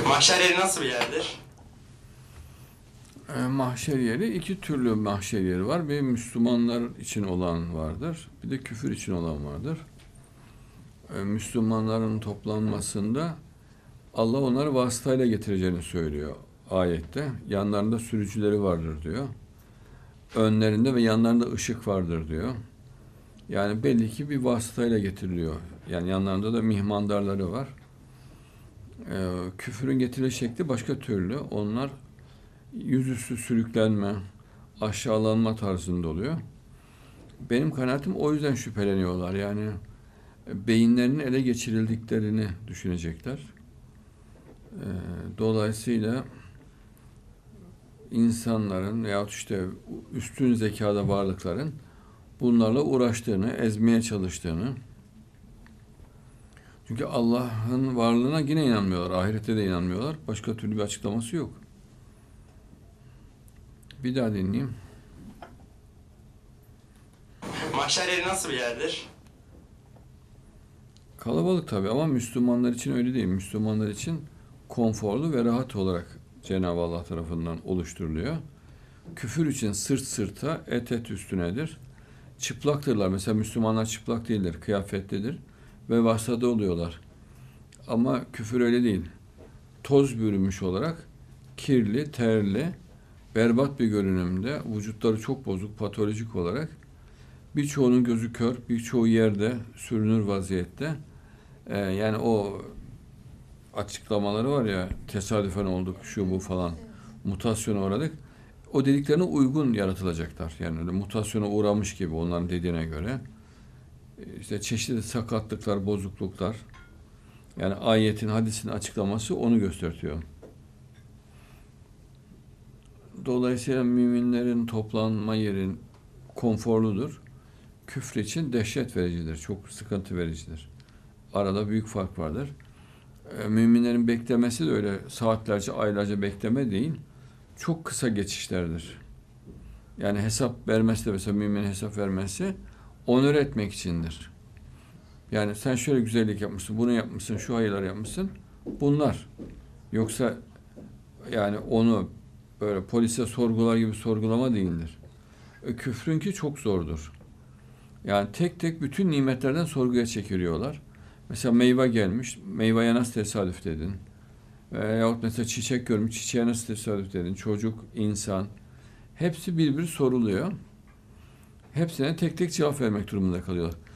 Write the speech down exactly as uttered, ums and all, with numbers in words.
Mahşer yeri nasıl bir yerdir? E, mahşer yeri, iki türlü mahşer yeri var. Bir Müslümanlar için olan vardır. Bir de küfür için olan vardır. E, Müslümanların toplanmasında Allah onları vasıtayla getireceğini söylüyor ayette. Yanlarında sürücüleri vardır diyor. Önlerinde ve yanlarında ışık vardır diyor. Yani belli ki bir vasıtayla getiriliyor. Yani yanlarında da mihmandarları var. Ee, küfürün getirilme şekli başka türlü. Onlar yüzüstü sürüklenme, aşağılanma tarzında oluyor. Benim kanaatim o yüzden şüpheleniyorlar. Yani beyinlerinin ele geçirildiklerini düşünecekler. Ee, dolayısıyla insanların veyahut işte üstün zekada varlıkların bunlarla uğraştığını, ezmeye çalıştığını. Çünkü Allah'ın varlığına yine inanmıyorlar. Ahirete de inanmıyorlar. Başka türlü bir açıklaması yok. Bir daha dinleyeyim. Mahşer yeri nasıl bir yerdir? Kalabalık tabii ama Müslümanlar için öyle değil. Müslümanlar için konforlu ve rahat olarak Cenab-ı Allah tarafından oluşturuluyor. Küfür için sırt sırta, et et üstünedir. Çıplaktırlar. Mesela Müslümanlar çıplak değildir, kıyafetlidir ve vasıtada oluyorlar. Ama küfür öyle değil. Toz bürünmüş olarak kirli, terli, berbat bir görünümde, vücutları çok bozuk, patolojik olarak birçoğunun gözü kör, birçoğu yerde sürünür vaziyette. Ee, yani o açıklamaları var ya, tesadüfen olduk, şu bu falan, mutasyona uğradık. O dediklerine uygun yaratılacaklar. Yani öyle mutasyona uğramış gibi onların dediğine göre. İşte çeşitli sakatlıklar, bozukluklar. Yani ayetin, hadisin açıklaması onu gösteriyor. Dolayısıyla müminlerin toplanma yeri konforludur. Küfür için dehşet vericidir. Çok sıkıntı vericidir. Arada büyük fark vardır. E, müminlerin beklemesi de öyle saatlerce, aylarca bekleme değil. Çok kısa geçişlerdir. Yani hesap vermesi de mesela müminin hesap vermesi onur etmek içindir. Yani sen şöyle güzellik yapmışsın, bunu yapmışsın, şu hayırlar yapmışsın. Bunlar. Yoksa yani onu böyle polise sorgular gibi sorgulama değildir. E, küfrünki çok zordur. Yani tek tek bütün nimetlerden sorguya çekiliyorlar. Mesela meyve gelmiş, meyveye nasıl tesadüf dedin? Veyahut mesela çiçek görmüş, çiçeğe nasıl tesadüf dedin? Çocuk, insan, hepsi bir bir soruluyor. Hepsine tek tek cevap vermek durumunda kalıyor.